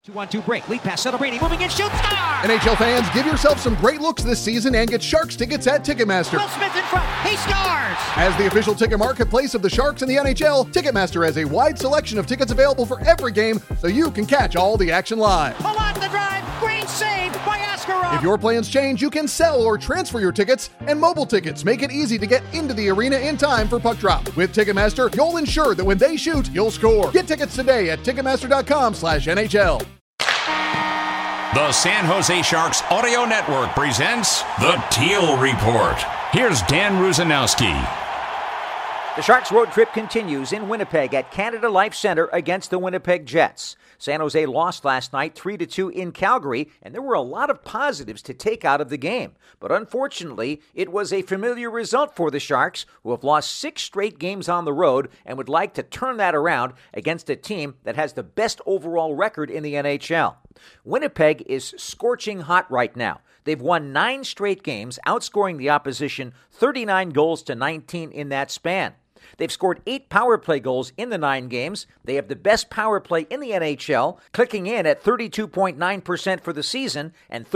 2-1-2 break. Lead pass. Celebrini moving in. Shoots. Star! NHL fans, give yourself some great looks this season and get Sharks tickets at Ticketmaster. Will Smith in front. He scores! As the official ticket marketplace of the Sharks and the NHL, Ticketmaster has a wide selection of tickets available for every game so you can catch all the action live. Along the drive. Green saved by Askarov. If your plans change, you can sell or transfer your tickets, and mobile tickets make it easy to get into the arena in time for puck drop. With Ticketmaster, you'll ensure that when they shoot, you'll score. Get tickets today at Ticketmaster.com/NHL. The San Jose Sharks Audio Network presents the Teal Report. Here's Dan Rusanowski. The Sharks road trip continues in Winnipeg at Canada Life Center against the Winnipeg Jets. San Jose lost last night 3-2 in Calgary, and there were a lot of positives to take out of the game. But unfortunately, it was a familiar result for the Sharks, who have lost 6 straight games on the road and would like to turn that around against a team that has the best overall record in the NHL. Winnipeg is scorching hot right now. They've won 9 straight games, outscoring the opposition 39 goals to 19 in that span. They've scored 8 power play goals in the 9 games. They have the best power play in the NHL, clicking in at 32.9% for the season and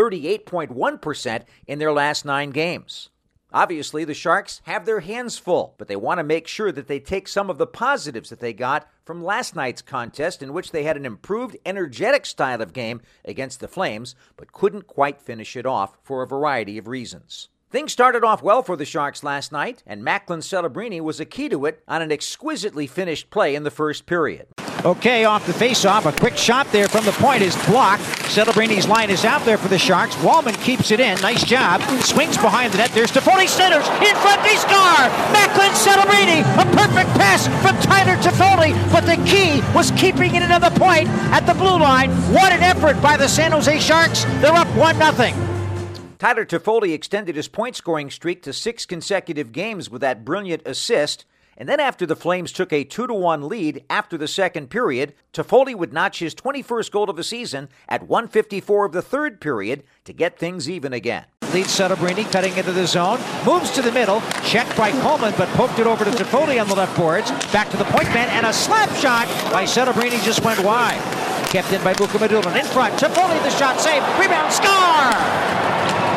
38.1% in their last 9 games. Obviously, the Sharks have their hands full, but they want to make sure that they take some of the positives that they got from last night's contest, in which they had an improved, energetic style of game against the Flames, but couldn't quite finish it off for a variety of reasons. Things started off well for the Sharks last night, and Macklin Celebrini was a key to it on an exquisitely finished play in the first period. Okay, off the face-off, a quick shot there from the point is blocked. Celebrini's line is out there for the Sharks. Wallman keeps it in. Nice job. Swings behind the net. There's Toffoli, centers. In front, they score! Macklin Celebrini, a perfect pass from Tyler Toffoli, but the key was keeping it another point at the blue line. What an effort by the San Jose Sharks. They're up 1-0. Tyler Toffoli extended his point-scoring streak to 6 consecutive games with that brilliant assist. And then after the Flames took a 2-1 lead after the second period, Toffoli would notch his 21st goal of the season at 1:54 of the third period to get things even again. Leads Celebrini, cutting into the zone, moves to the middle, checked by Coleman, but poked it over to Toffoli on the left boards. Back to the point man, and a slap shot by Celebrini just went wide. Kept in by Bukamadulin. In front, Toffoli, the shot saved, rebound, score!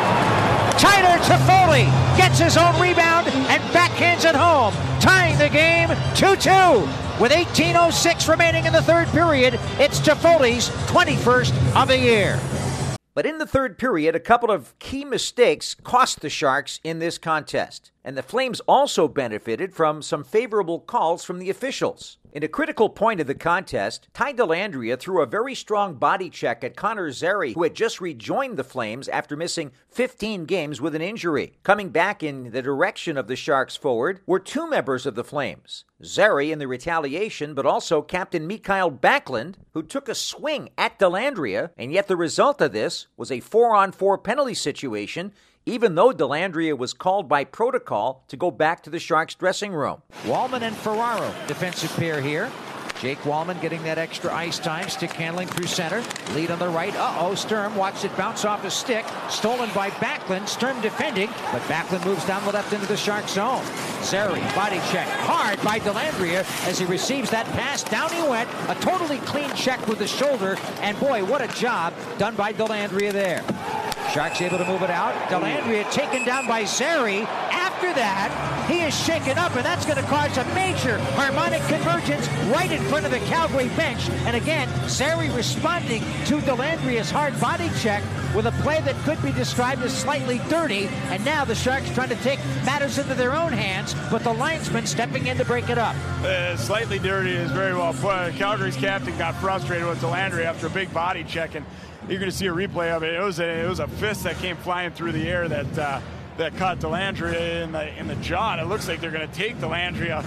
Tyler Toffoli gets his own rebound and backhands it home, tying the game 2-2. With 18:06 remaining in the third period, it's Toffoli's 21st of the year. But in the third period, a couple of key mistakes cost the Sharks in this contest. And the Flames also benefited from some favorable calls from the officials. In a critical point of the contest, Ty Dellandrea threw a very strong body check at Connor Zary, who had just rejoined the Flames after missing 15 games with an injury. Coming back in the direction of the Sharks forward were 2 members of the Flames. Zary in the retaliation, but also Captain Mikael Backlund, who took a swing at Dellandrea, and yet the result of this was a 4-on-4 penalty situation, even though Dellandrea was called by protocol to go back to the Sharks dressing room. Wallman and Ferraro, defensive pair here. Jake Wallman getting that extra ice time, stick handling through center. Lead on the right. Sturm watched it bounce off his stick. Stolen by Backlund. Sturm defending, but Backlund moves down the left into the Shark zone. Zary, body check. Hard by Dellandrea as he receives that pass. Down he went. A totally clean check with the shoulder. And boy, what a job done by Dellandrea there. Sharks able to move it out. Dellandrea taken down by Zary. After that, he is shaken up, and that's going to cause a major harmonic convergence right in front of the Calgary bench. And again, Zary responding to Dellandrea's hard body check with a play that could be described as slightly dirty. And now the Sharks trying to take matters into their own hands, but the linesman stepping in to break it up. Slightly dirty is very well put. Calgary's captain got frustrated with Dellandrea after a big body check, and you're going to see a replay of it. It was a fist that came flying through the air that caught Dellandrea in the jaw. And it looks like they're going to take Dellandrea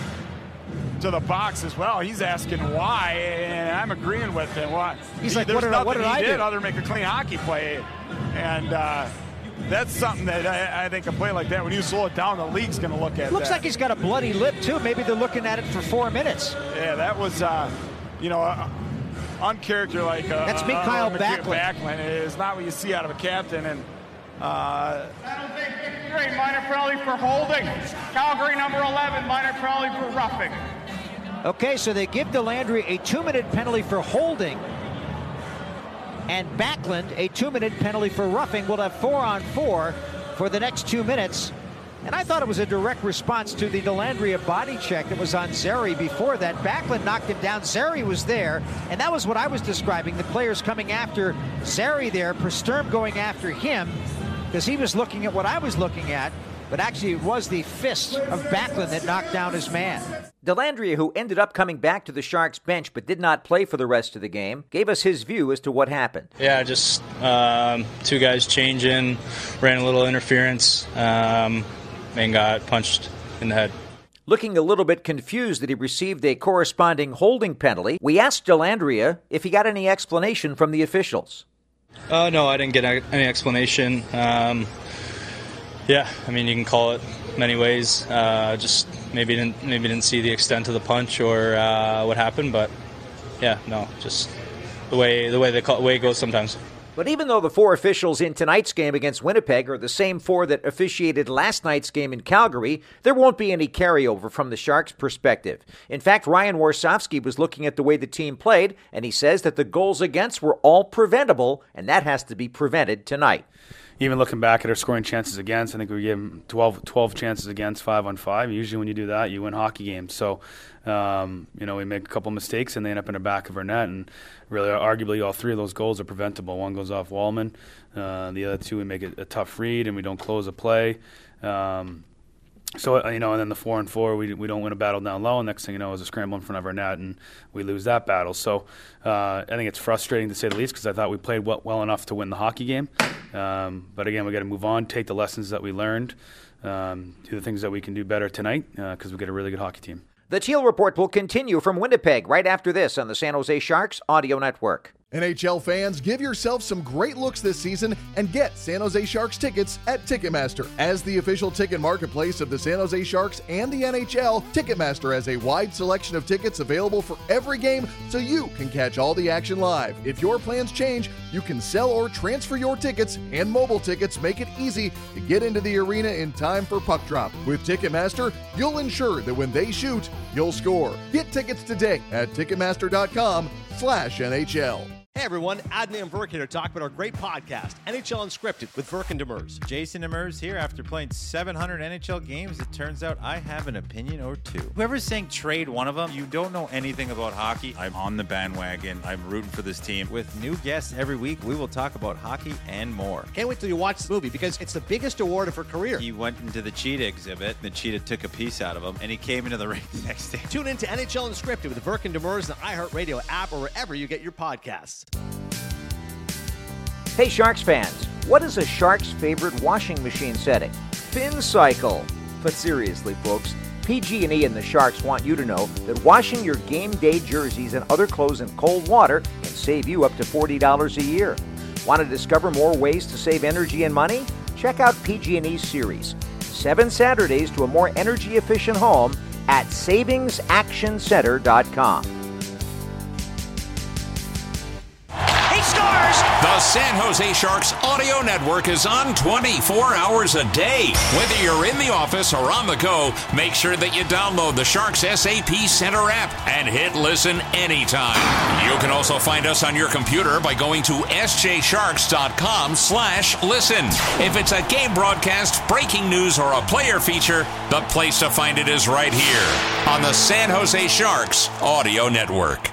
to the box as well. He's asking why, and I'm agreeing with him. He's like, what did I do other than make a clean hockey play? And that's something that I think a play like that, when you slow it down, the league's going to look at. Looks like he's got a bloody lip too. Maybe they're looking at it for 4 minutes. Yeah, that was uncharacter-like. That's Mikael Backlund. It is not what you see out of a captain. And Great minor penalty for holding. Calgary number 11, minor penalty for roughing. Okay, so they give Dellandrea a 2-minute penalty for holding. And Backlund, a 2-minute penalty for roughing, will have 4-on-4 for the next 2 minutes. And I thought it was a direct response to the Dellandrea body check that was on Zary before that. Backlund knocked him down. Zary was there, and that was what I was describing. The players coming after Zary there, per Sturm going after him, because he was looking at what I was looking at, but actually it was the fist of Backlund that knocked down his man. Dellandrea, who ended up coming back to the Sharks bench but did not play for the rest of the game, gave us his view as to what happened. Yeah, just two guys changing, ran a little interference, and got punched in the head. Looking a little bit confused that he received a corresponding holding penalty, we asked Dellandrea if he got any explanation from the officials. No, I didn't get any explanation. Yeah, I mean, you can call it many ways. Just maybe didn't see the extent of the punch or what happened, but yeah, no, just the way it goes sometimes. But even though the 4 officials in tonight's game against Winnipeg are the same 4 that officiated last night's game in Calgary, there won't be any carryover from the Sharks' perspective. In fact, Ryan Warsofsky was looking at the way the team played, and he says that the goals against were all preventable, and that has to be prevented tonight. Even looking back at our scoring chances against, I think we gave them 12 chances against, 5-on-5. Usually when you do that, you win hockey games. So, we make a couple mistakes and they end up in the back of our net. And really, arguably, all 3 of those goals are preventable. One goes off Wallman. The other 2, we make a tough read and we don't close a play. And then the 4-on-4, we don't win a battle down low. And next thing you know is a scramble in front of our net, and we lose that battle. So I think it's frustrating to say the least, because I thought we played well enough to win the hockey game. But again, we got to move on, take the lessons that we learned, do the things that we can do better tonight, because we've got a really good hockey team. The Teal Report will continue from Winnipeg right after this on the San Jose Sharks Audio Network. NHL fans, give yourself some great looks this season and get San Jose Sharks tickets at Ticketmaster. As the official ticket marketplace of the San Jose Sharks and the NHL, Ticketmaster has a wide selection of tickets available for every game, so you can catch all the action live. If your plans change, you can sell or transfer your tickets, and mobile tickets make it easy to get into the arena in time for puck drop. With Ticketmaster, you'll ensure that when they shoot, you'll score. Get tickets today at Ticketmaster.com/NHL. Hey everyone, Adney and Verk here to talk about our great podcast, NHL Unscripted with Verk and Demers. Jason Demers here. After playing 700 NHL games, it turns out I have an opinion or two. Whoever's saying trade one of them, you don't know anything about hockey. I'm on the bandwagon. I'm rooting for this team. With new guests every week, we will talk about hockey and more. Can't wait till you watch this movie because it's the biggest award of her career. He went into the cheetah exhibit. The cheetah took a piece out of him, and he came into the ring the next day. Tune in to NHL Unscripted with Verk and Demers, the iHeartRadio app, or wherever you get your podcasts. Hey Sharks fans, what is a Sharks' favorite washing machine setting? Fin Cycle. But seriously, folks, PG&E and the Sharks want you to know that washing your game day jerseys and other clothes in cold water can save you up to $40 a year. Want to discover more ways to save energy and money? Check out PG&E's series, 7 Saturdays to a more energy-efficient home at savingsactioncenter.com. The San Jose Sharks Audio Network is on 24 hours a day. Whether you're in the office or on the go, make sure that you download the Sharks SAP Center app and hit listen anytime. You can also find us on your computer by going to sjsharks.com/listen. If it's a game broadcast, breaking news, or a player feature, the place to find it is right here on the San Jose Sharks Audio Network.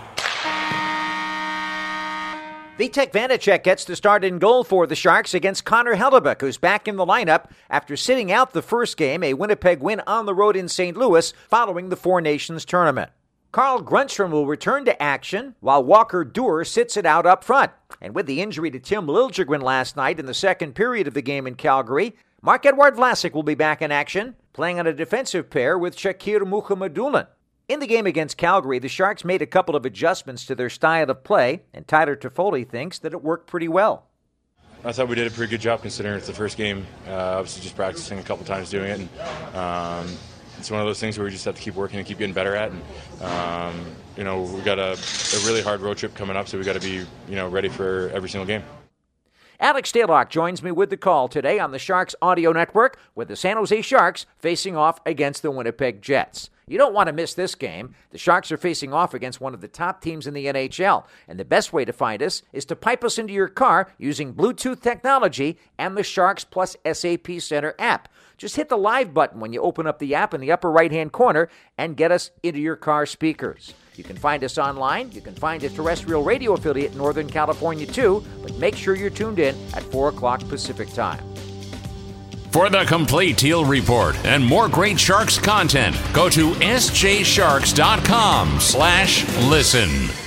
Vitek Vanacek gets the start in goal for the Sharks against Connor Hellebuyck, who's back in the lineup after sitting out the first game, a Winnipeg win on the road in St. Louis following the Four Nations tournament. Carl Grundstrom will return to action, while Walker Duehr sits it out up front. And with the injury to Tim Liljegren last night in the second period of the game in Calgary, Marc-Edouard Vlasic will be back in action, playing on a defensive pair with Shakir Mukhamadullin. In the game against Calgary, the Sharks made a couple of adjustments to their style of play, and Tyler Toffoli thinks that it worked pretty well. I thought we did a pretty good job considering it's the first game. Obviously just practicing a couple times doing it. And, it's one of those things where we just have to keep working and keep getting better at. And, we got a really hard road trip coming up, so we got to be, ready for every single game. Alex Stalock joins me with the call today on the Sharks Audio Network with the San Jose Sharks facing off against the Winnipeg Jets. You don't want to miss this game. The Sharks are facing off against one of the top teams in the NHL, and the best way to find us is to pipe us into your car using Bluetooth technology and the Sharks Plus SAP Center app. Just hit the live button when you open up the app in the upper right-hand corner and get us into your car speakers. You can find us online. You can find a terrestrial radio affiliate in Northern California too, but make sure you're tuned in at 4 o'clock Pacific time. For the complete Teal Report and more great Sharks content, go to sjsharks.com/listen.